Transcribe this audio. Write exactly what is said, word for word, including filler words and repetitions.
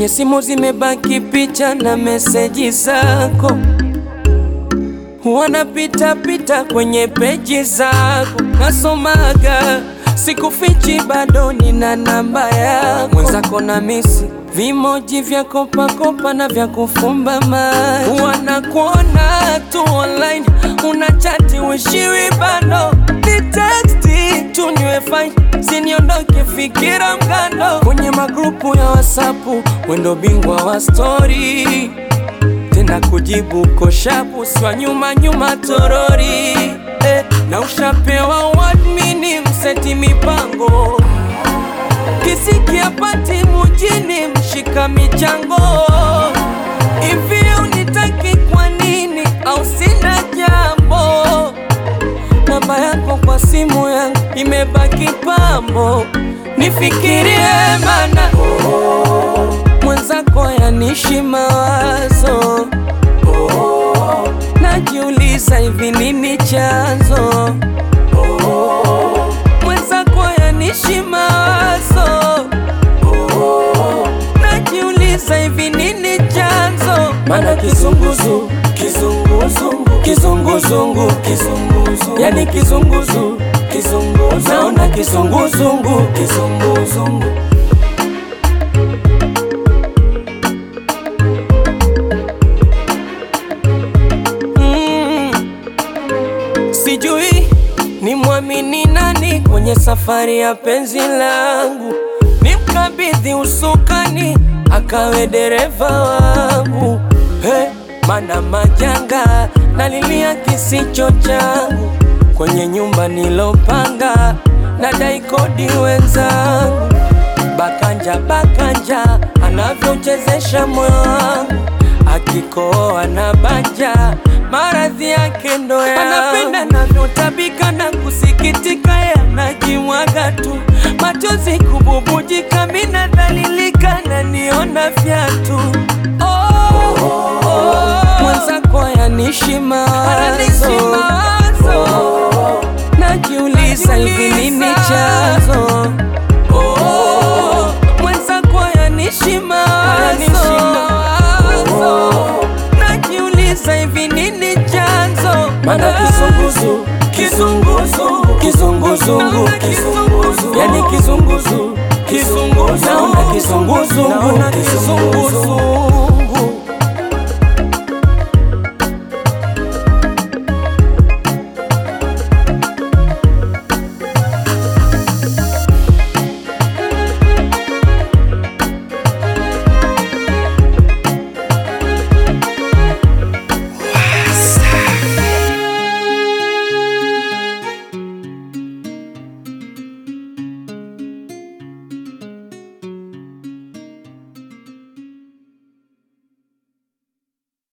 Kwenye simu zimebaki picha na meseji zako, wanapita pita kwenye peji zako, nasomaga sikufichi bado nina namba yako. Mwenzako na misi vimoji vya kopa kopa na vya kufumba macho, wanakuona tu online unachati wishiwi bado, ni texti tu niwe fine siniondoke fikira mgando. Kwenye magrupu ya WhatsAppu wendo bingwa wa story, tena kujibu koshapu swa nyuma nyuma torori eh, na ushapewa wadmini mseti mipango, kisiki ya pati mujini mshika michango. Hivi unitaki kwa nini au sina jambo? Namba yako kwa simu yangu imebaki pambo, nifikirie mana mwenzako yanishi mawazo. Najiuliza hivi nini chanzo, mwenzako yanishi mawazo. Najiuliza hivi nini chanzo, mana kizunguzu kizunguzungu kizunguzungu kizunguzu, yani kizunguzu kizunguzu, naona kizunguzungu kizunguzungu. Sijui ni muamini nani kwenye safari ya penzi langu, nimkabidhi usukani akawe dereva wangu. Hey, mana majanga nalilia kisicho changu, kwenye nyumba nilopanga nadai kodi wenzangu. Bakanja bakanja anavyochezesha moyo wangu, akikoa na banja maradhi yake ndo ya anapenda navyotabika na kusikitika, yanajimwaga tu machozi kububujika, mina dhalilika na niona vyatu. Oh, oh, oh. Mwenzako yanishi mawazo, oh, najiuliza hivi nini chanzo. Oh, mwenzako yanishi mawazo, oh, najiuliza hivi nini chanzo, mana kizunguzu kizunguzu kizunguzungu kizunguzu, yani kizunguzu kizunguzu, naona kizunguzungu kizunguzu.